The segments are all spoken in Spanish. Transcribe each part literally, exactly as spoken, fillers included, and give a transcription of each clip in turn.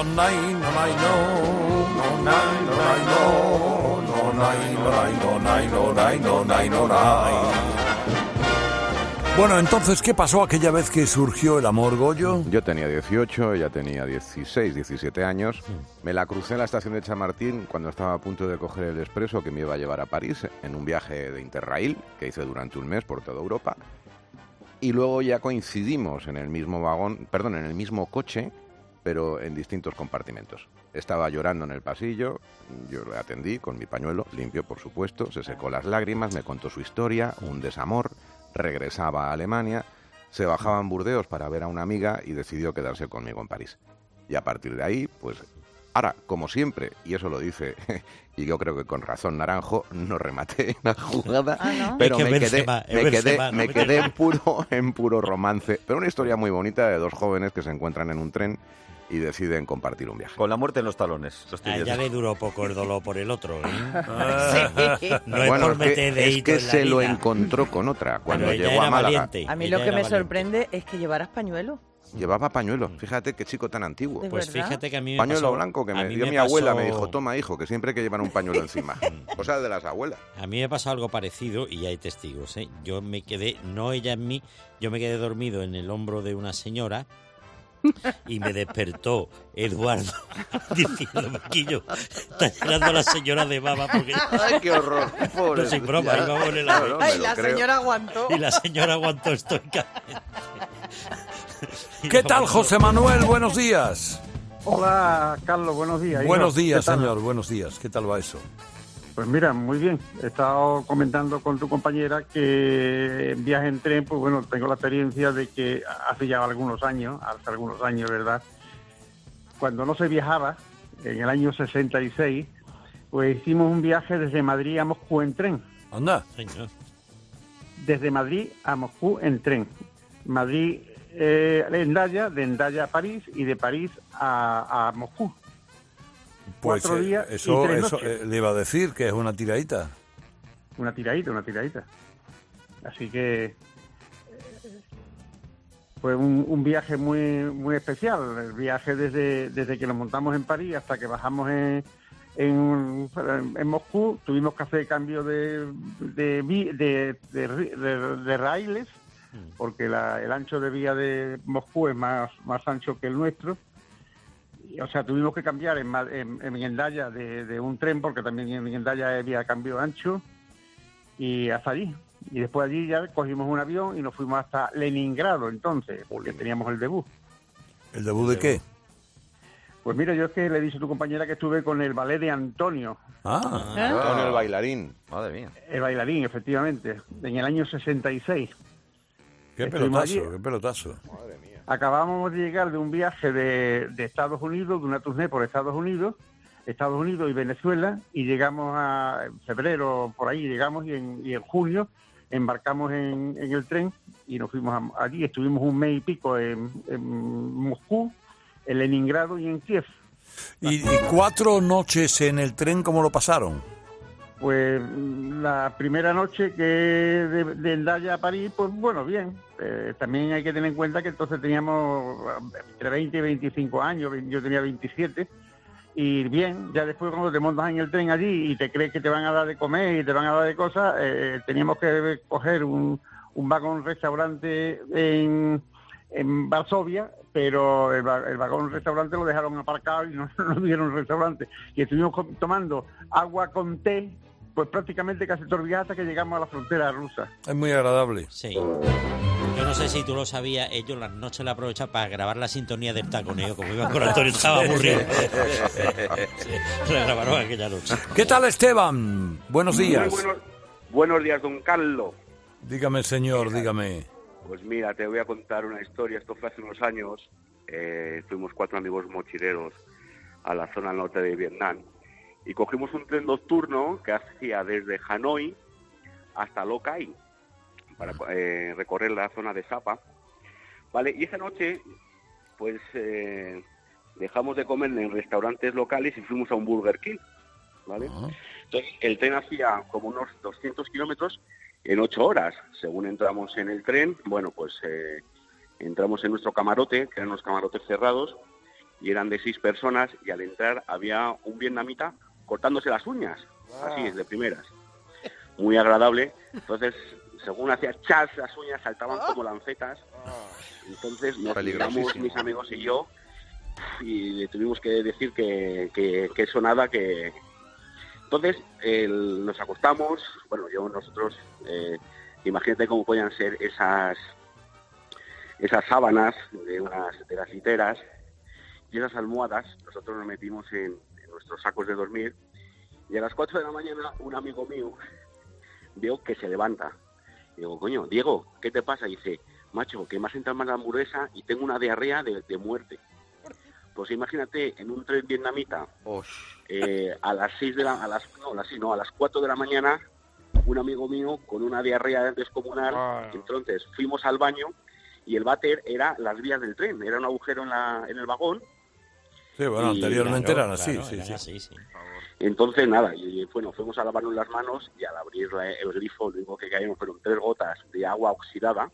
no, nay, no, nay, no, no, nay, no, nay, no, no, nay, no, nay, no, nay, no, nay, no, nay, no, nay. Bueno, entonces, ¿qué pasó aquella vez que surgió el amor, Goyo? Yo tenía dieciocho, ella tenía dieciséis, diecisiete años. Me la crucé en la estación de Chamartín cuando estaba a punto de coger el expreso que me iba a llevar a París en un viaje de Interrail que hice durante un mes por toda Europa. Y luego ya coincidimos en el mismo vagón, perdón, en el mismo coche, pero en distintos compartimentos. Estaba llorando en el pasillo, yo le atendí con mi pañuelo, limpio por supuesto, se secó las lágrimas, me contó su historia, un desamor. Regresaba a Alemania, se bajaba en Burdeos para ver a una amiga y decidió quedarse conmigo en París. Y a partir de ahí, pues, ahora, como siempre, y eso lo dice, y yo creo que con razón Naranjo, no rematé la jugada, ah, ¿no? pero me quedé, Benzema, me quedé, Benzema, me no quedé en puro, en puro romance. Pero una historia muy bonita de dos jóvenes que se encuentran en un tren y deciden compartir un viaje. Con la muerte en los talones. Lo estoy A ella viendo. le duró poco el dolor por el otro, ¿eh? Sí. No es Bueno, por es que, meter es dedito que en la se lo vida. encontró con otra cuando Pero ella llegó a era Málaga. valiente. A mí Ella lo que era me valiente. sorprende es que llevaras pañuelo. Llevaba pañuelo. Fíjate qué chico tan antiguo. ¿De Pues verdad? fíjate que a mí me Pañuelo pasó, blanco que a me mí dio me mi abuela, pasó- me dijo, toma hijo, que siempre hay que llevar un pañuelo encima. Cosa de las abuelas. A mí me pasó algo parecido y hay testigos, ¿eh? Yo me quedé, no ella en mí, yo me quedé dormido en el hombro de una señora y me despertó Eduardo diciéndome que yo está llegando la señora de baba porque Ay, qué horror. Pobre no sin broma, tía. íbamos en la Claro, me Ay, lo la creo. señora aguantó. y la señora aguantó estoicamente. ¿Qué tal, José Manuel? Buenos días. Hola, Carlos, buenos días. Buenos hijo. días, ¿Qué tal? señor, buenos días. ¿Qué tal va eso? Pues mira, muy bien. He estado comentando con tu compañera que en viaje en tren, pues bueno, tengo la experiencia de que hace ya algunos años, hace algunos años, ¿verdad? Cuando no se viajaba, en el año sesenta y seis, pues hicimos un viaje desde Madrid a Moscú en tren. Anda. Señor. Desde Madrid a Moscú en tren. Madrid, eh, Endaya, de Endaya a París y de París a, a Moscú. Pues Cuatro eh, días y eso, tres eso noches. eh, le iba a decir que es una tiradita. Una tiradita, una tiradita. Así que eh, fue un, un viaje muy muy especial. El viaje desde, desde que nos montamos en París hasta que bajamos en, en, en Moscú. Tuvimos que hacer cambio de de, vi- de, de, de- de raíles, porque la- el ancho de vía de Moscú es más, más ancho que el nuestro. Y, o sea, tuvimos que cambiar en, Ma- en, en Endaya de, de un tren, porque también en Endaya había cambio ancho, y hasta allí. Y después allí ya cogimos un avión y nos fuimos hasta Leningrado, entonces, porque teníamos el debut. ¿El debut de qué? Pues mira, yo es que le he dicho a tu compañera que estuve con el ballet de Antonio, Ah, Antonio el bailarín. Madre mía. el bailarín, efectivamente, en el año sesenta y seis. qué estuvimos pelotazo, allí. qué pelotazo. Acabábamos de llegar de un viaje de, de Estados Unidos, de una tournée por Estados Unidos, Estados Unidos y Venezuela, y llegamos a en febrero, por ahí llegamos, y en, y en junio embarcamos en, en el tren y nos fuimos a- allí. Estuvimos un mes y pico en, en Moscú, en Leningrado y en Kiev. ¿Y, y cuatro noches en el tren, cómo lo pasaron? Pues la primera noche que de, de Endaya a París, pues bueno, bien. Eh, también hay que tener en cuenta que entonces teníamos entre veinte y veinticinco años, yo tenía veintisiete, y bien, ya después cuando te montas en el tren allí y te crees que te van a dar de comer y te van a dar de cosas, eh, teníamos que coger un, un vagón restaurante en, en Varsovia, pero el, va- el vagón restaurante lo dejaron aparcado y no nos dieron restaurante. Y estuvimos co- tomando agua con té, pues prácticamente casi todo el viaje hasta que llegamos a la frontera rusa. Es muy agradable. Sí. Yo no sé si tú lo sabías, ellos las noches la aprovechan para grabar la sintonía del taconeo, como iban con Antonio, estaba aburrido. Sí, la grabaron aquella noche. ¿Qué tal, Esteban? Buenos días. Muy buenos, buenos días, don Carlos. Dígame, señor, dígame. Pues mira, te voy a contar una historia. Esto fue hace unos años. Eh, fuimos cuatro amigos mochileros a la zona norte de Vietnam y cogimos un tren nocturno que hacía desde Hanoi hasta Lo Cai para eh, recorrer la zona de Sapa. Vale, y esa noche, pues eh, dejamos de comer en restaurantes locales y fuimos a un Burger King. ¿Vale? Ah. Entonces, el tren hacía como unos doscientos kilómetros en ocho horas. Según entramos en el tren, bueno, pues eh, entramos en nuestro camarote, que eran unos camarotes cerrados, y eran de seis personas, y al entrar había un vietnamita cortándose las uñas, así, de primeras. Muy agradable. Entonces, según hacía chas, las uñas saltaban como lancetas. Entonces nos miramos mis amigos y yo, y le tuvimos que decir que, que, que eso nada, que... Entonces el, nos acostamos, bueno, yo, nosotros, eh, imagínate cómo podían ser esas esas sábanas de unas de las literas y esas almohadas. Nosotros nos metimos en, en nuestros sacos de dormir, y a las cuatro de la mañana un amigo mío veo que se levanta. Digo, coño, Diego, ¿qué te pasa? Y dice, macho, que me has entrado mal la hamburguesa y tengo una diarrea de, de muerte. Pues imagínate, en un tren vietnamita, eh, a las seis de la, a las, no, a las, no, a las cuatro de la mañana, un amigo mío con una diarrea descomunal. Ah. Entonces fuimos al baño, y el váter era las vías del tren, era un agujero en, la, en el vagón. Sí, bueno, y, anteriormente claro, eran así, claro, sí, eran sí. así, sí. Entonces, nada, y, bueno, fuimos a lavarnos las manos, y al abrir la, el grifo, lo único que cayeron fueron tres gotas de agua oxidada.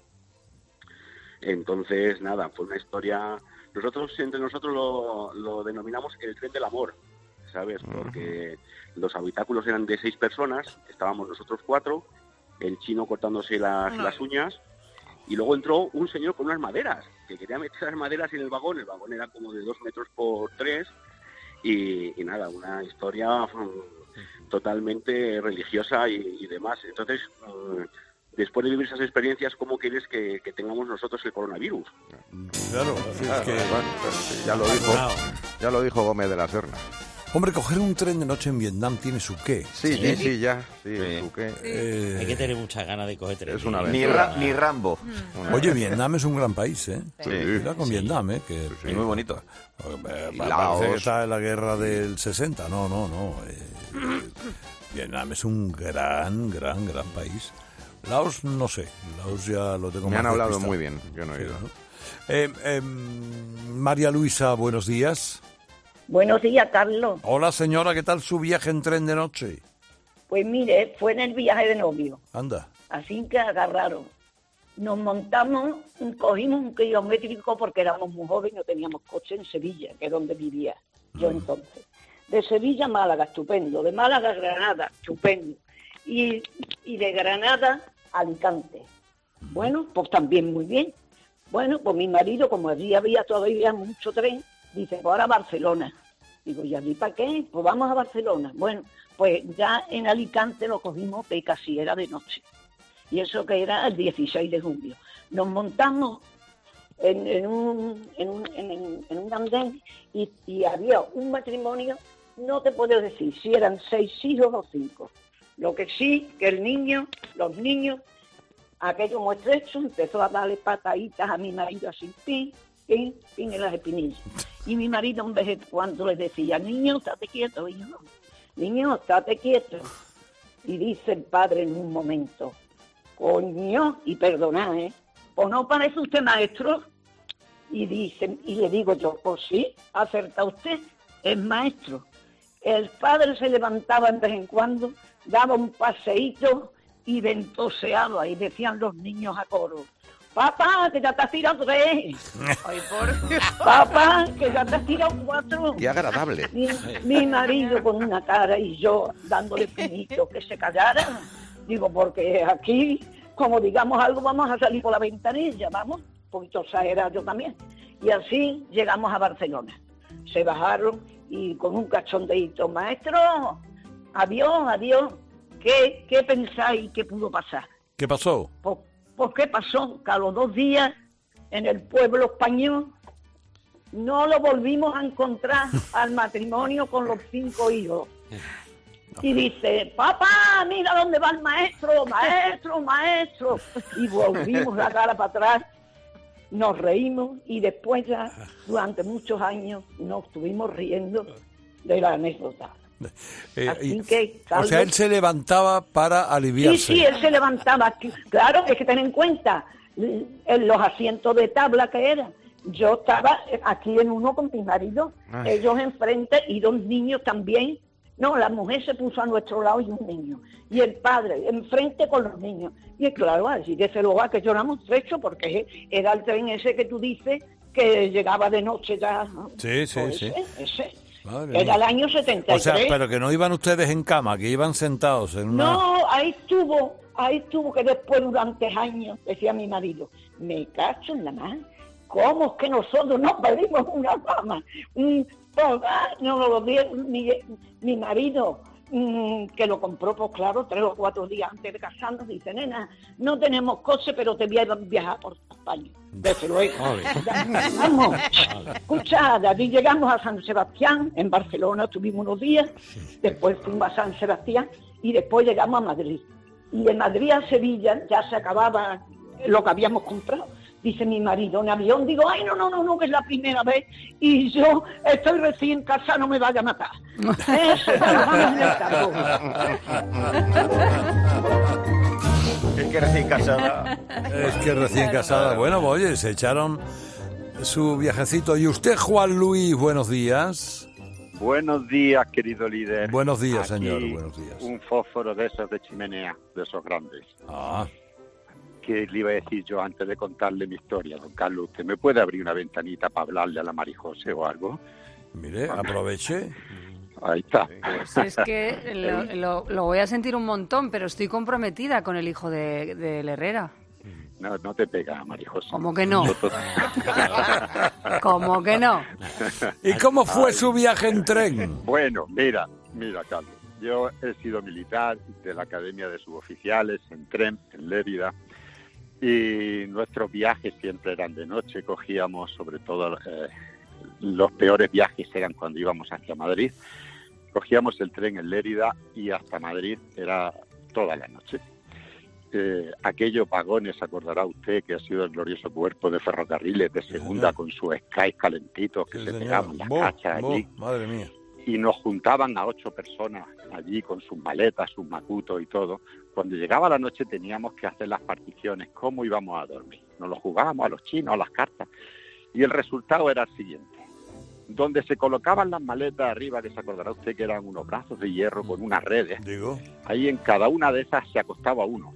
Entonces, nada, fue una historia... Nosotros, entre nosotros, lo, lo denominamos el tren del amor, ¿sabes? Porque uh-huh. los habitáculos eran de seis personas, estábamos nosotros cuatro, el chino cortándose las, uh-huh. las uñas, y luego entró un señor con unas maderas, que quería meter las maderas en el vagón. El vagón era como de dos metros por tres, y, y nada, una historia totalmente religiosa y, y demás. Entonces, uh, después de vivir esas experiencias, ¿cómo quieres que, que tengamos nosotros el coronavirus? Claro, sí, claro, es que... bueno, ya lo dijo, ya lo dijo Gómez de la Serna. Hombre, coger un tren de noche en Vietnam tiene su qué. Sí, sí, sí, sí ya, sí, sí. su qué. Eh... Hay que tener muchas ganas de coger tren. Es una ni, Ra- ni Rambo. Mm. Oye, Vietnam es un gran país, ¿eh? Sí. Cuidado con sí. Vietnam, ¿eh? Que, sí, muy bonito. Eh, parece que está en la guerra del sesenta. No, no, no. Eh, Vietnam es un gran, gran, gran país. Laos, no sé. Laos ya lo tengo Me más han hablado despistado. muy bien, yo no he ido. Sí, ¿no? Eh, eh, María Luisa, buenos días. Buenos días, Carlos. Hola, señora, ¿qué tal su viaje en tren de noche? Pues mire, fue en el viaje de novio. Anda. Así que agarraron. Nos montamos, cogimos un kilométrico porque éramos muy jóvenes y no teníamos coche en Sevilla, que es donde vivía yo entonces. De Sevilla a Málaga, estupendo. De Málaga a Granada, estupendo. Y, y de Granada a Alicante. Bueno, pues también muy bien. Bueno, pues mi marido, como allí había todavía mucho tren, dice, pues ahora a Barcelona. Digo, ¿y allí para qué? Pues vamos a Barcelona. Bueno, pues ya en Alicante lo cogimos que casi era de noche. Y eso que era el dieciséis de julio. Nos montamos en, en, un, en, un, en, en un andén y, y había un matrimonio, no te puedo decir si eran seis hijos o cinco. Lo que sí, que el niño, los niños, aquello muy estrecho, empezó a darle pataditas a mi marido así, pin, pin, pin en las espinillas. Y mi marido un vez cuando le decía, niño, estate quieto, y yo, niño, estate quieto. Y dice el padre en un momento, coño, y perdonad, ¿eh? ¿O no parece usted maestro? Y dice, y le digo yo, pues sí, acerta usted, es maestro. El padre se levantaba en vez en cuando, daba un paseíto y ventoseaba, y decían los niños a coro, papá, que ya te has tirado tres. Ay, por Dios. Papá, que ya te has tirado cuatro. Qué agradable. Mi, mi marido con una cara y yo dándole pinito que se callara. Digo, porque aquí, como digamos algo, vamos a salir por la ventanilla, vamos, un poquito exagerado yo también. Y así llegamos a Barcelona. Se bajaron y con un cachondeíto, maestro, adiós, adiós. ¿Qué, qué pensáis que pudo pasar? ¿Qué pasó? Pues, pues qué pasó, que a los dos días en el pueblo español no lo volvimos a encontrar al matrimonio con los cinco hijos. Y dice, papá, mira dónde va el maestro, maestro, maestro. Y volvimos la cara para atrás, nos reímos y después ya, durante muchos años, nos estuvimos riendo de la anécdota. Eh, Así y, que, Carlos, o sea, él se levantaba para aliviarse. Sí, sí, él se levantaba. Claro, hay que tener en cuenta en los asientos de tabla que eran. Yo estaba aquí en uno con mi marido, Ay. ellos enfrente y dos niños también. No, la mujer se puso a nuestro lado y un niño. Y el padre enfrente con los niños. Y claro, allí desde luego que lloramos estrecho porque era el tren ese que tú dices que llegaba de noche ya. Sí, sí, pues sí. Ese, ese. Madre Era mía. el año setenta y tres. O sea, pero que no iban ustedes en cama, que iban sentados en una... No, ahí estuvo, ahí estuvo que después durante años, decía mi marido, me cacho en la mano, ¿cómo es que nosotros nos pedimos una cama? Un hogar, no nos lo dio mi, mi marido, mmm, que lo compró, pues claro, tres o cuatro días antes de casarnos, dice, nena, no tenemos coche, pero te voy a viajar por España. Desde luego. Vamos, escucha, de allí llegamos a San Sebastián, en Barcelona tuvimos unos días, después fuimos a San Sebastián y después llegamos a Madrid. Y de Madrid a Sevilla ya se acababa lo que habíamos comprado. Dice mi marido, en avión, digo, ay, no, no, no, no, que es la primera vez y yo estoy recién casada, no me vaya a matar. Eso, vamos en el carro. Es que recién casada. Es que recién casada. Bueno, pues, oye, se echaron su viajecito. ¿Y usted, Juan Luis, buenos días? Buenos días, querido líder. Buenos días, Aquí, señor, buenos días. Un fósforo de esos de chimenea, de esos grandes. Ah. ¿Qué le iba a decir yo antes de contarle mi historia, don Carlos? ¿Usted me puede abrir una ventanita para hablarle a la Marijose o algo? Mire, aproveche. Ahí está. Si es que lo, lo, lo voy a sentir un montón, pero estoy comprometida con el hijo de, del Herrera. No, no te pega, Marijose. ¿Cómo que no? ¿Cómo que no? ¿Y cómo fue su viaje en tren? Bueno, mira, mira, Carlos. Yo he sido militar de la Academia de Suboficiales en tren, en Lérida, y nuestros viajes siempre eran de noche. Cogíamos, sobre todo, eh, los peores viajes eran cuando íbamos hacia Madrid. Cogíamos el tren en Lérida y hasta Madrid era toda la noche. Eh, aquellos vagones, acordará usted, que ha sido el glorioso cuerpo de ferrocarriles de segunda, sí, con sus skies calentitos que sí, se señor. Pegaban las cachas allí. Madre mía. Y nos juntaban a ocho personas allí con sus maletas, sus macutos y todo. Cuando llegaba la noche teníamos que hacer las particiones, cómo íbamos a dormir. Nos lo jugábamos a los chinos, a las cartas. Y el resultado era el siguiente. Donde se colocaban las maletas arriba, que se acordará usted que eran unos brazos de hierro con unas redes, digo, ahí en cada una de esas se acostaba uno.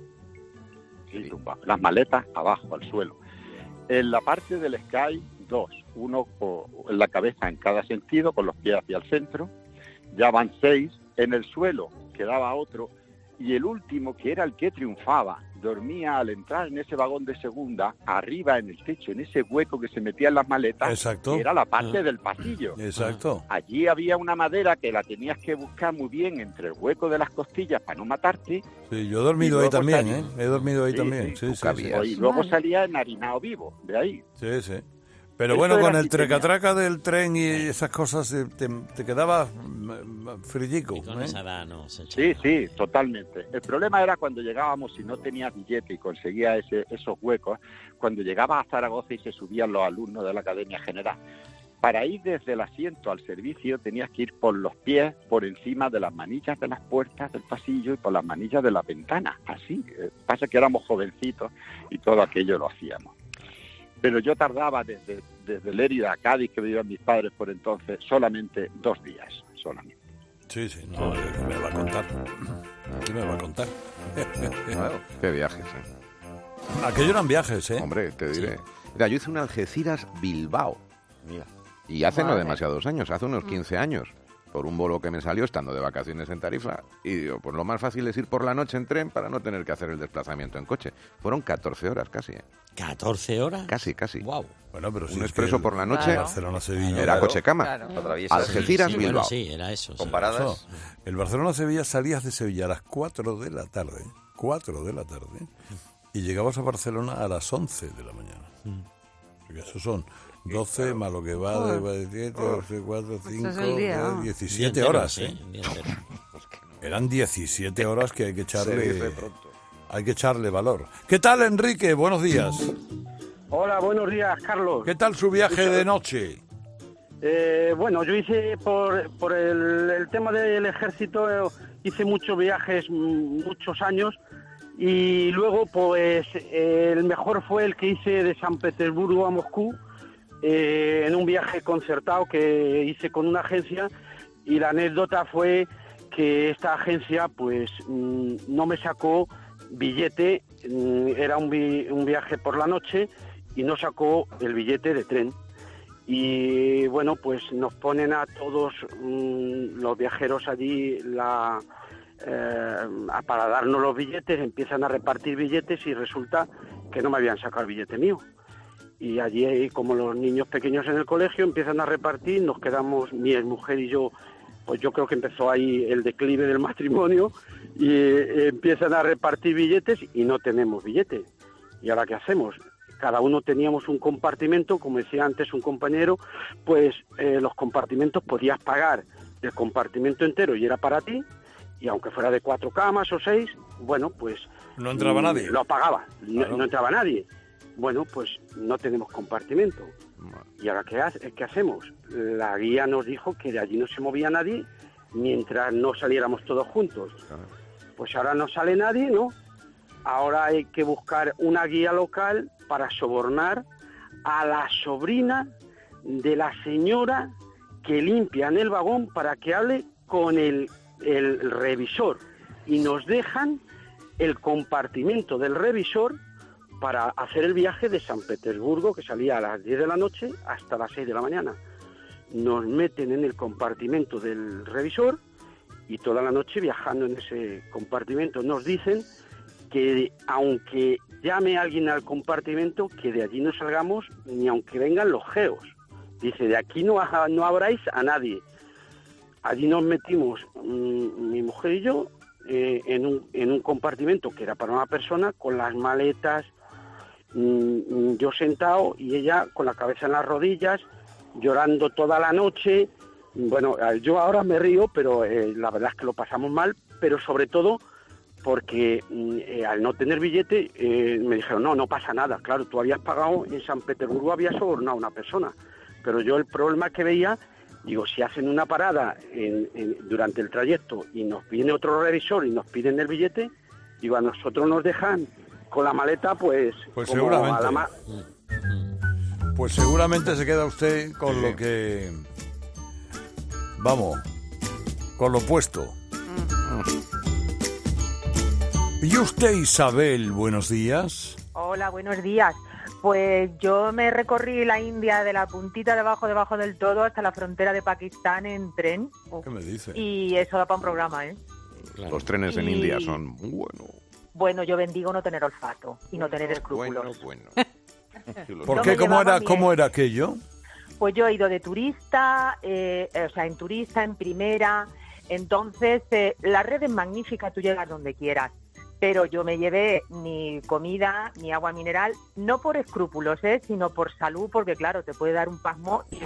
Sí, las maletas abajo, al suelo. En la parte del sky, dos. Uno en la cabeza en cada sentido, con los pies hacia el centro. Ya van seis. En el suelo quedaba otro. Y el último, que era el que triunfaba, dormía al entrar en ese vagón de segunda, arriba en el techo, en ese hueco que se metía en las maletas. Exacto. Que era la parte ah. del pasillo. Exacto. Allí había una madera que la tenías que buscar muy bien entre el hueco de las costillas para no matarte. Sí, yo he dormido ahí también, salía, ¿eh? He dormido ahí sí, también. Sí, sí, sí, sí. Y luego salía enharinado vivo, de ahí. Sí, sí. Pero bueno, con el trecatraca del tren y esas cosas te, te quedaba frillico. ¿eh? No, sí, sí, totalmente. El problema era cuando llegábamos y no tenías billete y conseguías ese, esos huecos, cuando llegabas a Zaragoza y se subían los alumnos de la Academia General. Para ir desde el asiento al servicio tenías que ir por los pies, por encima de las manillas de las puertas del pasillo y por las manillas de las ventanas. Así, pasa que éramos jovencitos y todo aquello lo hacíamos. Pero yo tardaba desde, desde Lérida a Cádiz, que vivían mis padres por entonces, solamente dos días, solamente. Sí, sí, no, ¿qué me va a contar? ¿Qué me va a contar? Claro, qué viajes, ¿eh? Aquello eran viajes, ¿eh? Hombre, te diré. Sí. Mira, yo hice un Algeciras-Bilbao. Mira. Y hace vale. no demasiados años, hace unos quince años. Por un bolo que me salió estando de vacaciones en Tarifa. Y digo, pues lo más fácil es ir por la noche en tren para no tener que hacer el desplazamiento en coche. Fueron catorce horas casi, ¿eh? ¿catorce horas? Casi, casi. Wow. Bueno, pero un si expreso el, por la noche. Claro. Barcelona-Sevilla. Era claro. coche-cama. Claro. Algeciras, sí, sí, Bilbao. Bueno, sí, era eso. Comparadas. Sí. El Barcelona-Sevilla salías de Sevilla a las cuatro de la tarde. cuatro de la tarde. Y llegabas a Barcelona a las once de la mañana. Mm. Eso son doce claro. más lo que va oh. de siete, doce, cuatro, cinco, día, diecisiete entero, horas. Sí, ¿eh? Eran diecisiete horas que hay que echarle hay que echarle valor. ¿Qué tal, Enrique? Buenos días. Hola, buenos días, Carlos. ¿Qué tal su viaje de noche? Eh, bueno, yo hice por, por el, el tema del ejército, eh, hice muchos viajes, muchos años. Y luego, pues, eh, el mejor fue el que hice de San Petersburgo a Moscú, eh, en un viaje concertado que hice con una agencia. Y la anécdota fue que esta agencia, pues, mmm, no me sacó billete, mmm, era un, vi- un viaje por la noche, y no sacó el billete de tren. Y bueno, pues nos ponen a todos mmm, los viajeros allí la eh, para darnos los billetes, empiezan a repartir billetes y resulta que no me habían sacado el billete mío. Y allí, como los niños pequeños en el colegio, empiezan a repartir, nos quedamos, mi mujer y yo, pues yo creo que empezó ahí el declive del matrimonio, y eh, empiezan a repartir billetes y no tenemos billetes. ¿Y ahora qué hacemos? Cada uno teníamos un compartimento, como decía antes un compañero, pues eh, los compartimentos podías pagar el compartimento entero y era para ti, y aunque fuera de cuatro camas o seis, bueno, pues... No entraba mm, nadie. Lo pagaba, Claro. no, no entraba nadie. Bueno, pues no tenemos compartimento. ¿Y ahora qué, hace, qué hacemos? La guía nos dijo que de allí no se movía nadie mientras no saliéramos todos juntos. Pues ahora no sale nadie, ¿no? Ahora hay que buscar una guía local para sobornar a la sobrina de la señora que limpia en el vagón para que hable con el, el revisor. Y nos dejan el compartimento del revisor para hacer el viaje de San Petersburgo, que salía a las diez de la noche, hasta las seis de la mañana. Nos meten en el compartimento del revisor y toda la noche viajando en ese compartimento. Nos dicen que aunque llame alguien al compartimento, que de allí no salgamos ni aunque vengan los geos. Dice, de aquí no, ha, no abráis a nadie. Allí nos metimos, mmm, mi mujer y yo, eh, en, un, en un compartimento que era para una persona, con las maletas, mmm, yo sentado y ella con la cabeza en las rodillas, llorando toda la noche. Bueno, yo ahora me río, pero eh, la verdad es que lo pasamos mal, pero sobre todo porque eh, al no tener billete eh, me dijeron, no, no pasa nada. Claro, tú habías pagado en San Petersburgo, habías sobornado a una persona, pero yo el problema que veía, digo, si hacen una parada en, en, durante el trayecto y nos viene otro revisor y nos piden el billete, digo, a nosotros nos dejan con la maleta, pues... Pues como seguramente. a la ma- Pues seguramente se queda usted con lo que... Vamos, con lo puesto. ¿Y usted, Isabel, buenos días? Hola, buenos días. Pues yo me recorrí la India de la puntita de abajo, debajo del todo, hasta la frontera de Pakistán en tren. ¿Qué me dice? Y eso da para un programa, ¿eh? Claro. Los trenes en Y- India son muy buenos. Bueno, yo bendigo no tener olfato y no tener escrúpulos. Bueno, bueno. ¿Por Yo qué? me ¿Cómo llevaba era, bien. ¿Cómo era aquello? Pues yo he ido de turista, eh, o sea, en turista, en primera. Entonces, eh, la red es magnífica, tú llegas donde quieras. Pero yo me llevé ni comida ni agua mineral, no por escrúpulos, ¿eh? Sino por salud, porque claro, te puede dar un pasmo. Y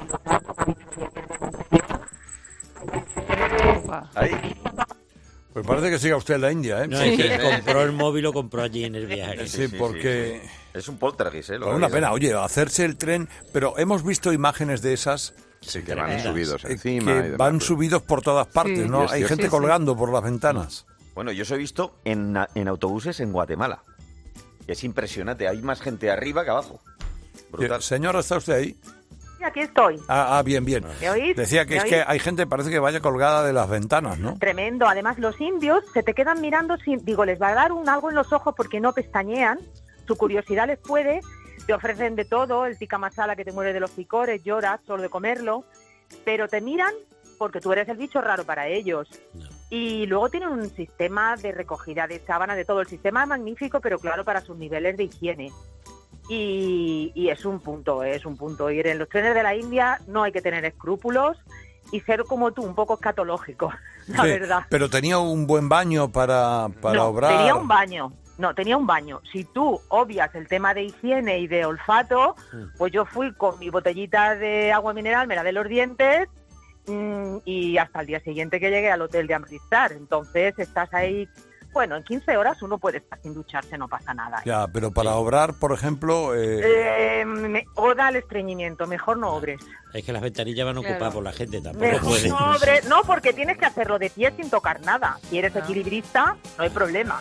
Pues parece que siga usted en la India, ¿eh? No, es que compró el móvil, lo compró allí en el viaje. Sí, porque... Es un poltergeist, ¿eh? Lo Pues que una hay. pena, oye, hacerse el tren... Pero hemos visto imágenes de esas... Sí, que van tremendas. subidos eh, encima. y que demás. van subidos por todas partes, Sí. ¿no? Dios, Hay Dios. gente Sí, sí. colgando por las ventanas. Bueno, yo os he visto en, en autobuses en Guatemala. Es impresionante, hay más gente arriba que abajo. Brutal. Eh, Señora, ¿está usted ahí? Y aquí estoy. Ah, ah, bien, bien. ¿Me oís? Decía que ¿Me es oís? que hay gente, parece que vaya colgada de las ventanas, ¿no? Tremendo. Además, los indios se te quedan mirando sin... Digo, les va a dar un algo en los ojos porque no pestañean. Su curiosidad les puede. Te ofrecen de todo, el tikka masala que te muere de los picores, lloras solo de comerlo. Pero te miran porque tú eres el bicho raro para ellos. No. Y luego tienen un sistema de recogida de sábana, de todo. El sistema es magnífico, pero claro, para sus niveles de higiene. Y, y es un punto, es un punto. Ir en los trenes de la India no hay que tener escrúpulos y ser como tú, un poco escatológico, la Sí, verdad. pero tenía un buen baño para, para no, obrar. tenía un baño. No, tenía un baño. Si tú obvias el tema de higiene y de olfato, pues yo fui con mi botellita de agua mineral, me lavé los dientes mmm, y hasta el día siguiente que llegué al hotel de Amritsar. Entonces estás ahí, bueno, en quince horas uno puede estar sin ducharse, no pasa nada. Ya, pero para Sí. obrar, por ejemplo... eh, Eh, me, oda al estreñimiento, mejor no obres. Es que las ventanillas van ocupadas Claro. por la gente, tampoco Mejor pueden. no obres. No, porque tienes que hacerlo de pie sin tocar nada. Si eres equilibrista, no hay problema.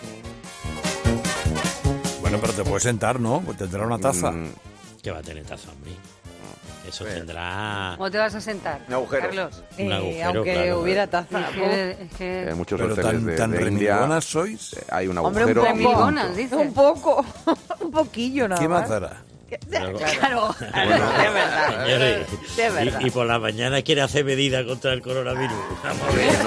Bueno, pero te puedes sentar, ¿no? Pues tendrá una taza. Mm, Que va a tener taza, hombre. Eso Bueno. tendrá ¿Cómo te vas a sentar? Un agujero. Carlos. un Eh, agujero, aunque claro. hubiera taza. Es que, es que- en muchos Pero hoteles tan, de, tan de India remilgonas sois. eh, hay un Hombre, un agujero. poco. y punto. Remilgonas, dice. Un poco, un poquillo nada ¿Qué más. más dará? Que Pero- Claro, Bueno, de verdad. señores, De verdad. Y, y por la mañana quiere hacer medidas contra el coronavirus. Vamos a ver,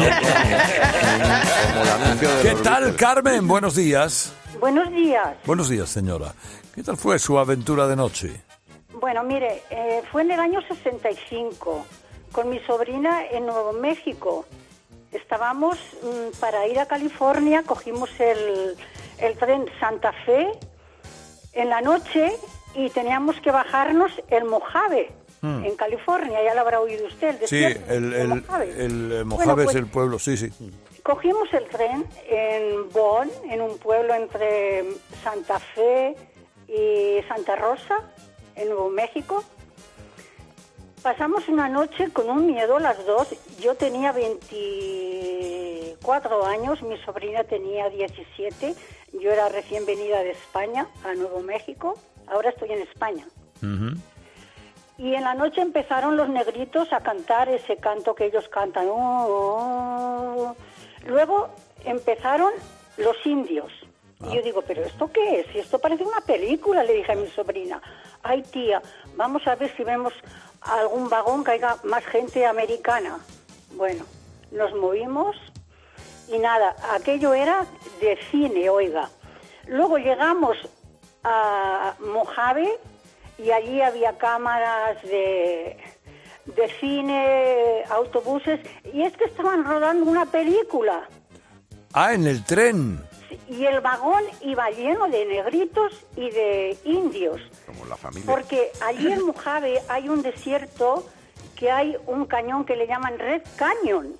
Como el anuncio de ¿Qué los tal, Beatles. Carmen? Buenos días. Buenos días. Buenos días, señora. ¿Qué tal fue su aventura de noche? Bueno, mire, eh, fue en el año sesenta y cinco, con mi sobrina en Nuevo México. Estábamos mm, para ir a California, cogimos el, el tren Santa Fe en la noche y teníamos que bajarnos en Mojave, Hmm. en California. Ya lo habrá oído usted, el Sí, desierto el, de el, Mojave. el, eh, Mojave Bueno, pues, es el pueblo, sí, sí. Cogimos el tren en Bonn, en un pueblo entre Santa Fe y Santa Rosa, en Nuevo México. Pasamos una noche con un miedo las dos. Yo tenía veinticuatro años, mi sobrina tenía diecisiete. Yo era recién venida de España a Nuevo México. Ahora estoy en España. Ujú. Y en la noche empezaron los negritos a cantar ese canto que ellos cantan. Oh, oh. Luego empezaron los indios. Y yo digo, ¿pero esto qué es? Si esto parece una película, le dije a mi sobrina. Ay, tía, vamos a ver si vemos algún vagón que haya más gente americana. Bueno, nos movimos y nada, aquello era de cine, oiga. Luego llegamos a Mojave y allí había cámaras de, de cine, autobuses, y es que estaban rodando una película. Ah, en el tren. Y el vagón iba lleno de negritos y de indios. Como la familia. Porque allí en Mojave hay un desierto que hay un cañón que le llaman Red Canyon.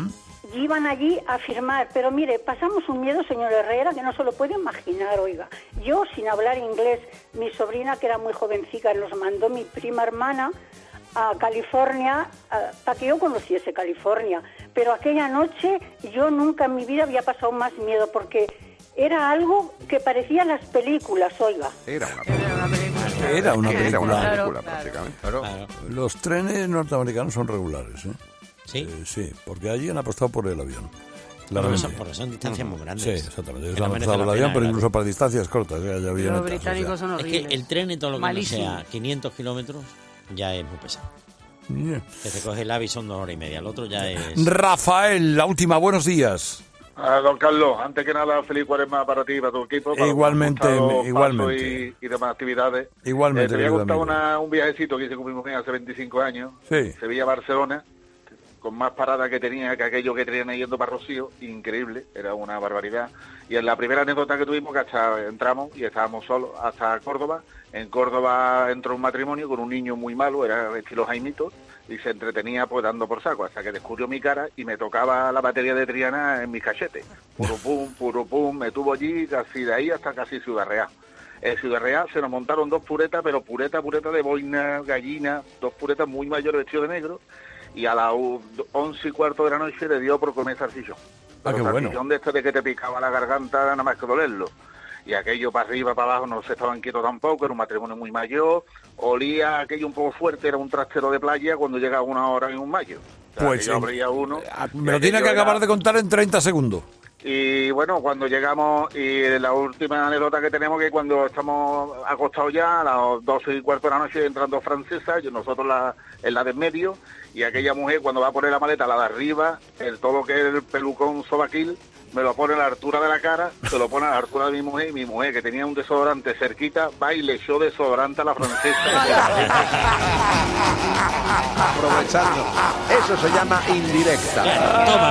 Y iban allí a firmar. Pero mire, pasamos un miedo, señor Herrera, que no se lo puede imaginar, oiga. Yo, sin hablar inglés, mi sobrina, que era muy jovencita, nos mandó mi prima hermana a California, a- para que yo conociese California. Pero aquella noche yo nunca en mi vida había pasado más miedo, porque era algo que parecía las películas, oiga. Era una Era una Era película. una película, prácticamente. Los trenes norteamericanos son regulares, ¿eh? ¿Sí? Eh, sí, porque allí han apostado por el avión. Porque Claramente. son, porque son distancias muy grandes. Sí, exactamente. Que Ellos no han merece apostado la por el avión, pena, pero claro. incluso para distancias cortas. ¿eh? Hay avionetas, Los o sea. británicos son Es horribles. que el tren y todo lo que no Malísimo. sea quinientos kilómetros ya es muy pesado. Yeah. Que te coge el AVI son dos horas y media. El otro ya es... Rafael, la última, buenos días. Ah, don Carlos, antes que nada, feliz cuaresma para ti y para tu equipo. Para Igualmente, los pasos igualmente. Y, y demás actividades. Igualmente, Eh, te voy a querido contar amigo. una, un viajecito que hice con mi mujer hace veinticinco años. Sí. Sevilla-Barcelona, con más paradas que tenía que aquello que tenían yendo para Rocío. Increíble, era una barbaridad. Y en la primera anécdota que tuvimos, que hasta entramos y estábamos solos, hasta Córdoba. En Córdoba entró un matrimonio con un niño muy malo, era estilo Jaimito, y se entretenía pues dando por saco, hasta que descubrió mi cara y me tocaba la batería de Triana en mis cachetes. Puro pum, puro pum, me tuvo allí casi de ahí hasta casi Ciudad Real. En Ciudad Real se nos montaron dos puretas, pero pureta, pureta de boina, gallina, dos puretas muy mayores vestidos de negro, y a las once y cuarto de la noche le dio por comer salchichón. Ah, qué Pero bueno. salchichón de esto de que te picaba la garganta nada más que dolerlo. Y aquello para arriba, para abajo, no se estaban quietos tampoco, era un matrimonio muy mayor, olía aquello un poco fuerte, era un trastero de playa cuando llega una hora en un mayo. O sea, Pues, aquello eh, abría uno. Me lo tiene que acabar de contar en treinta segundos. Y bueno, cuando llegamos, y la última anécdota que tenemos, que cuando estamos acostados ya, a las doce y cuarto de la noche, entran dos francesas, y nosotros la, en la de en medio, y aquella mujer cuando va a poner la maleta, la de arriba, el todo lo que es el pelucón sobaquil, me lo pone a la altura de la cara, se lo pone a la altura de mi mujer, y mi mujer, que tenía un desodorante cerquita, va y le echó desodorante a la francesa. Aprovechando. Eso se llama indirecta. Toma.